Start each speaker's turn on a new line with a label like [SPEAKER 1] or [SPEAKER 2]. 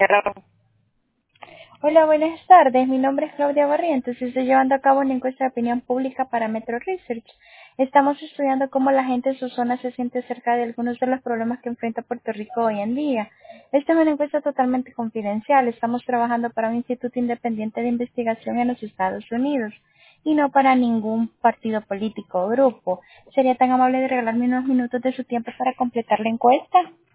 [SPEAKER 1] Hello.
[SPEAKER 2] Hola, buenas tardes. Mi nombre es Claudia Barrientos y estoy llevando a cabo una encuesta de opinión pública para Metro Research. Estamos estudiando cómo la gente en su zona se siente acerca de algunos de los problemas que enfrenta Puerto Rico hoy en día. Esta es una encuesta totalmente confidencial. Estamos trabajando para un instituto independiente de investigación en los Estados Unidos y no para ningún partido político o grupo. ¿Sería tan amable de regalarme unos minutos de su tiempo para completar la encuesta?